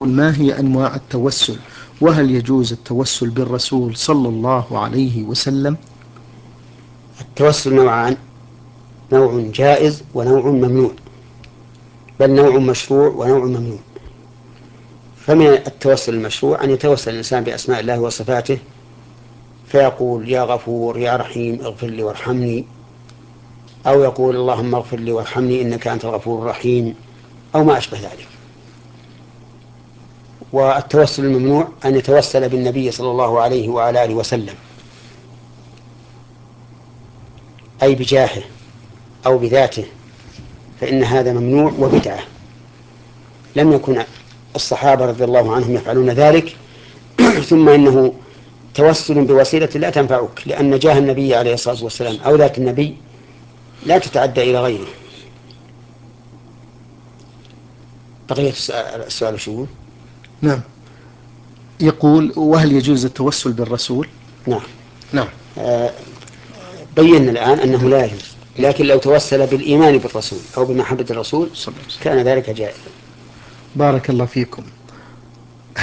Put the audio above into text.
ما هي أنواع التوسل؟ وهل يجوز التوسل بالرسول صلى الله عليه وسلم؟ التوسل نوعان: نوع جائز ونوع ممنوع، بل نوع مشروع ونوع ممنوع. فمن التوسل المشروع أن يتوسل الإنسان بأسماء الله وصفاته، فيقول: يا غفور يا رحيم اغفر لي وارحمني، أو يقول: اللهم اغفر لي وارحمني إنك أنت الغفور الرحيم، أو ما أشبه ذلك. والتوسل الممنوع أن يتوسل بالنبي صلى الله عليه وعلى آله وسلم، أي بجاهه أو بذاته، فإن هذا ممنوع وبدعة. لم يكن الصحابة رضي الله عنهم يفعلون ذلك. ثم إنه توسل بوسيلة لا تنفعك، لأن جاه النبي عليه الصلاة والسلام أو ذات النبي لا تتعدى إلى غيره. بقية السؤال شو؟ نعم، يقول: وهل يجوز التوسل بالرسول؟ نعم. نعم. آه، بينا الآن أنه لا يجوز، لكن لو توسل بالإيمان بالرسول أو بمحبة الرسول صلى الله عليه وسلم. كان ذلك جائزا. بارك الله فيكم.